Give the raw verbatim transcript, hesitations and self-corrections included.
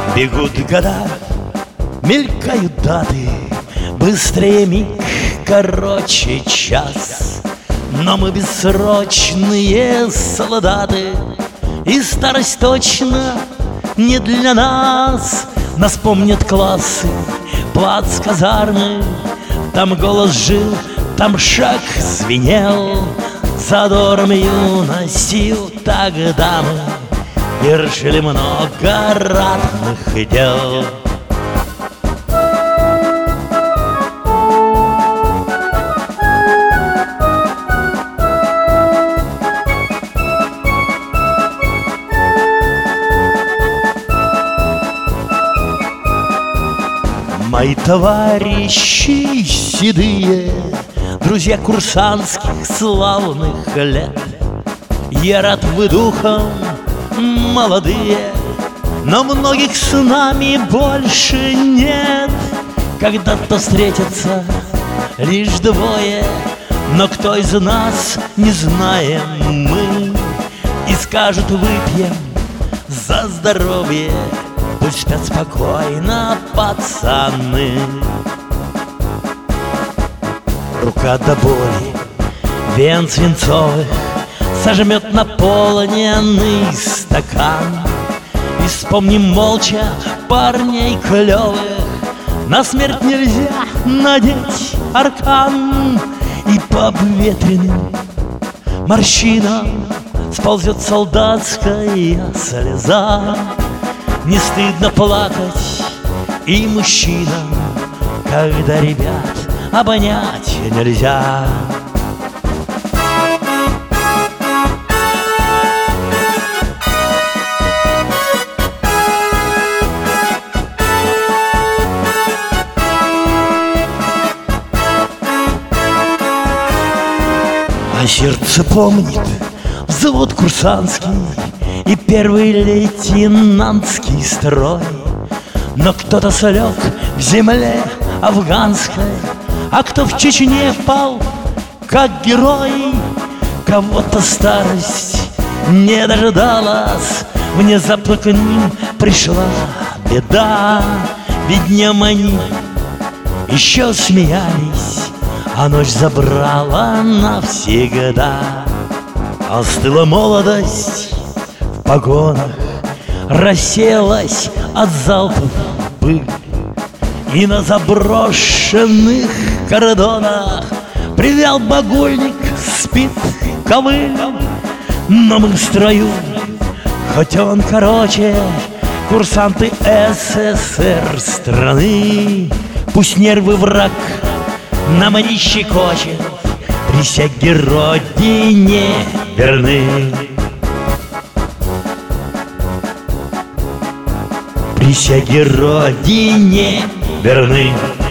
Бегут года, мелькают даты, быстрее миг, короче час. Но мы бессрочные солдаты, и старость точно не для нас. Нас помнят классы, плац казармы. Там голос жил, там шаг звенел задором юности. Тогда мы вершили много ратных дел. Мои товарищи седые, друзья курсантских славных лет, я рад, вы духом молодые, но многих с нами больше нет. Когда-то встретятся лишь двое, но кто из нас, не знаем мы. И скажут: выпьем за здоровье, пусть спят спокойно пацаны. Рука до боли, вен свинцовых, сожмет наполненный стакан. И вспомним молча парней клевых. На смерть нельзя надеть аркан. И по обветренным морщинам сползет солдатская слеза. Не стыдно плакать и мужчинам, когда ребят обонять нельзя. А сердце помнит взвод курсантский и первый лейтенантский строй. Но кто-то слег в земле афганской, а кто в Чечне пал, как герой. Кого-то старость не дождалась, внезапно к ним пришла беда. Ведь днем они еще смеялись, а ночь забрала навсегда. Остыла молодость в погонах, расселась от залпов пыль, и на заброшенных кордонах привял багульник, спит ковыль. Но мы в строю, хоть он короче, курсанты СССР страны. Пусть нервы враг нам не щекочет, присяге Родине верны. Присяге Родине верны.